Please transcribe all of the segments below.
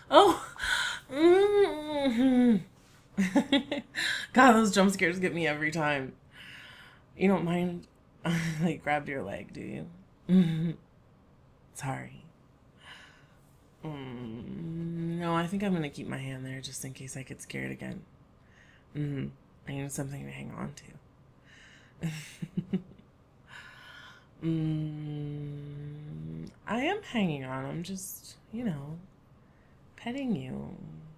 Oh. Mm-hmm. God, those jump scares get me every time. You don't mind like grabbed your leg, do you? Sorry. No, I think I'm gonna keep my hand there just in case I get scared again. I need something to hang on to. I am hanging on. I'm just, petting you.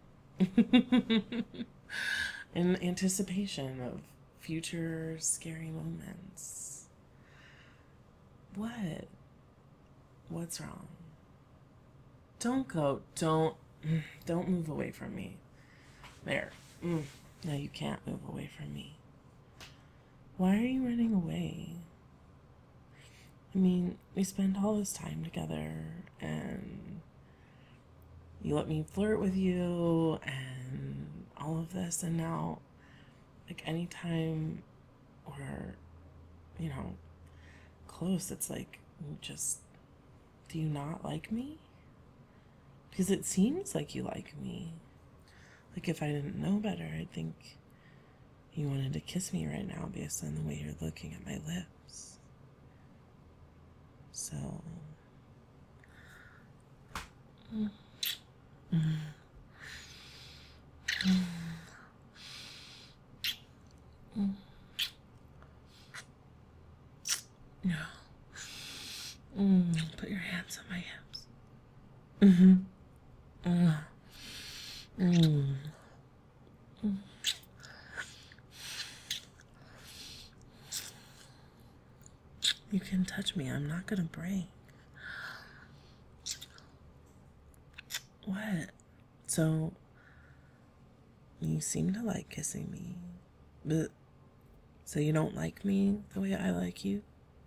In anticipation of future scary moments. What? What's wrong? Don't go. Don't move away from me. There. No, you can't move away from me. Why are you running away? I mean, we spend all this time together, and you let me flirt with you, and all of this, and now, like, anytime we're, you know, close, it's like, do you not like me? Because it seems like you like me. Like, if I didn't know better, I'd think you wanted to kiss me right now based on the way you're looking at my lips. So. Yeah. Put your hands on my hips. You can touch me. I'm not gonna break. What? So, you seem to like kissing me. But, so you don't like me the way I like you?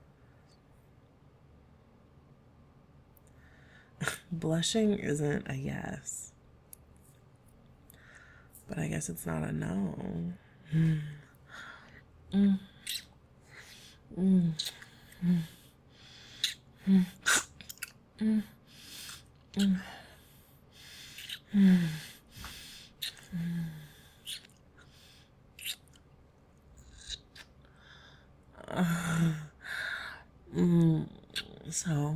Blushing isn't a yes. But I guess it's not a no. Mm. Mm. Mm. Mm. Mm. Mm. Mm. Mm. So,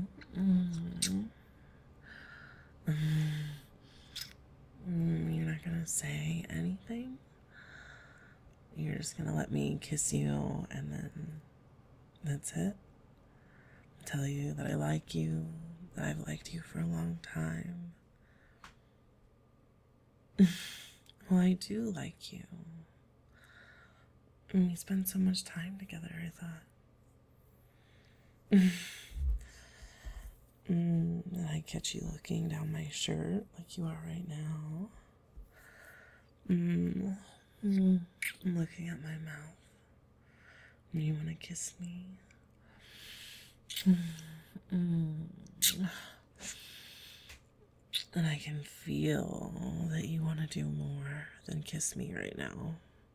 you're not gonna say anything? You're just gonna let me kiss you and then that's it? Tell you that I like you, that I've liked you for a long time. Well, I do like you. And we spend so much time together, I thought. And I catch you looking down my shirt like you are right now. I'm looking at my mouth. And you want to kiss me? And I can feel that you want to do more than kiss me right now.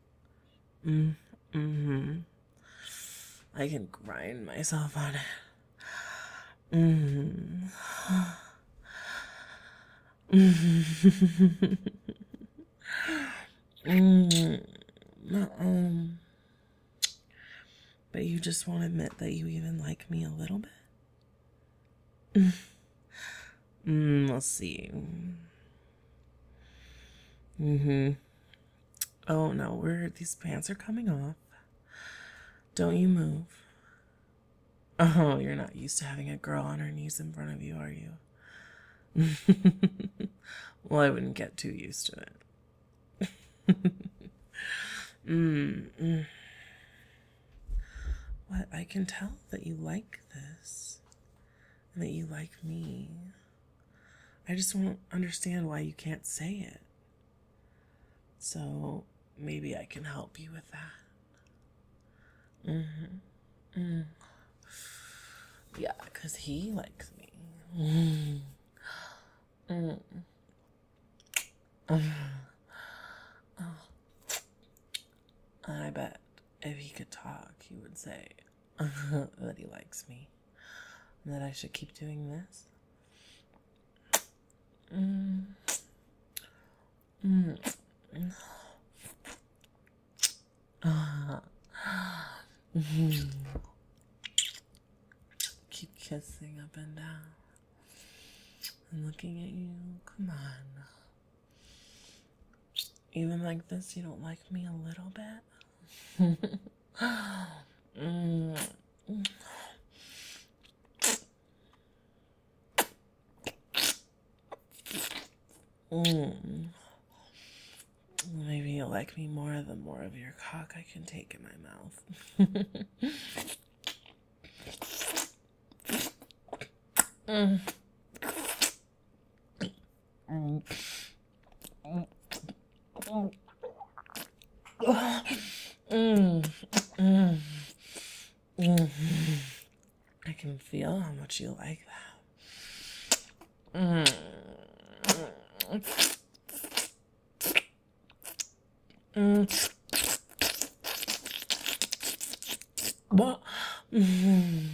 I can grind myself on it. But you just won't admit that you even like me a little bit? We'll see. Oh no, these pants are coming off. Don't you move. Oh, you're not used to having a girl on her knees in front of you, are you? Well, I wouldn't get too used to it. What? I can tell that you like this and that you like me. I just won't understand why you can't say it. So maybe I can help you with that. Yeah, because he likes me. And I bet if he could talk, he would say that he likes me and that I should keep doing this. Mm. Mhm. Keep kissing up and down and looking at you. Come on. Even like this, you don't like me a little bit? Mm. Mm. Maybe you'll like me more the more of your cock I can take in my mouth. Mm. Mm. Mm. Mm. Mm. I can feel how much you like that. Mm. Mm. What? Mm.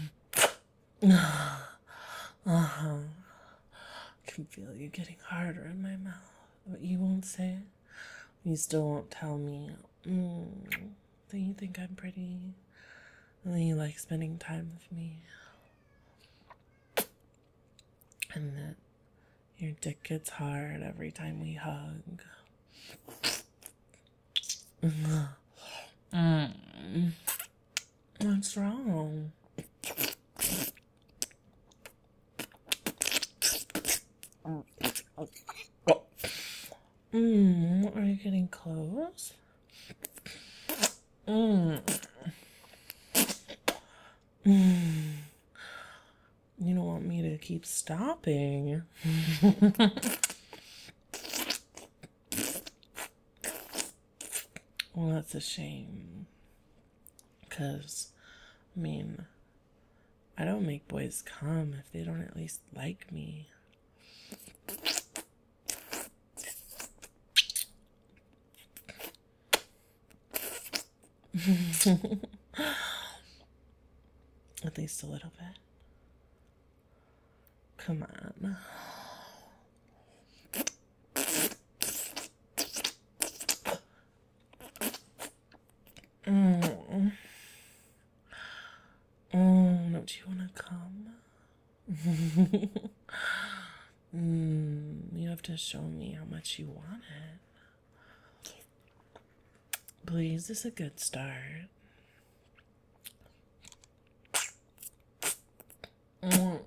Uh-huh. I can feel you getting harder in my mouth, but you won't say it. You still won't tell me that you think I'm pretty and that you like spending time with me and that your dick gets hard every time we hug. Mm. What's wrong? Are you getting close? Mm. Mm. You don't want me to keep stopping. Well, that's a shame. Because, I mean, I don't make boys come if they don't at least like me. At least a little bit. Come on. Mm. Oh, don't you want to come? You have to show me how much you want it. Please, this is a good start. Mm.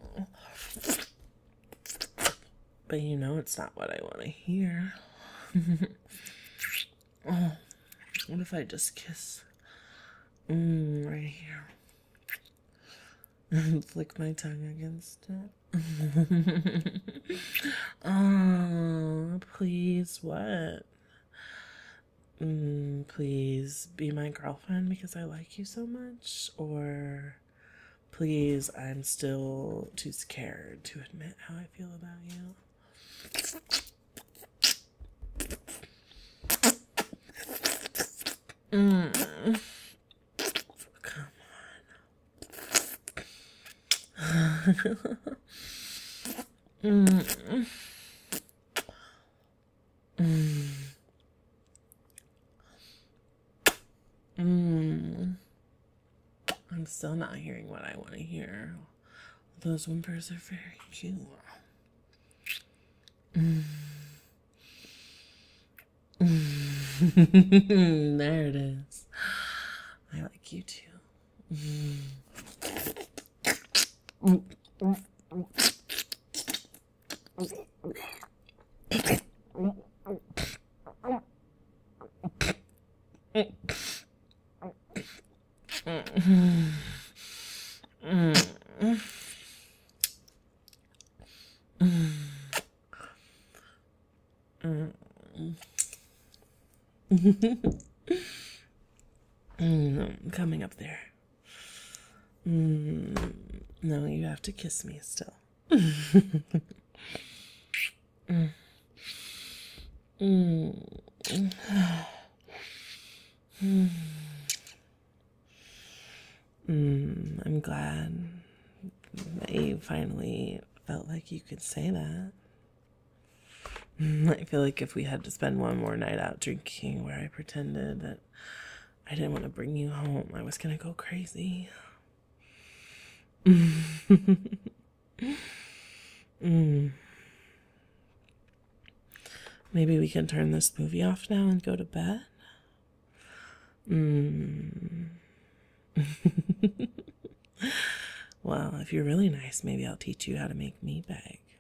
But you know it's not what I want to hear. Oh, what if I just kiss right here and flick my tongue against it? Oh, please, what? Please be my girlfriend because I like you so much, or please, I'm still too scared to admit how I feel about you. Come on. I'm still not hearing what I want to hear. Those whimpers are very cute. There it is. I like you too. Coming up there. No, you have to kiss me still. I'm glad that you finally felt like you could say that. I feel like if we had to spend one more night out drinking where I pretended that I didn't want to bring you home, I was going to go crazy. Mm. Maybe we can turn this movie off now and go to bed? Well, if you're really nice, maybe I'll teach you how to make me beg.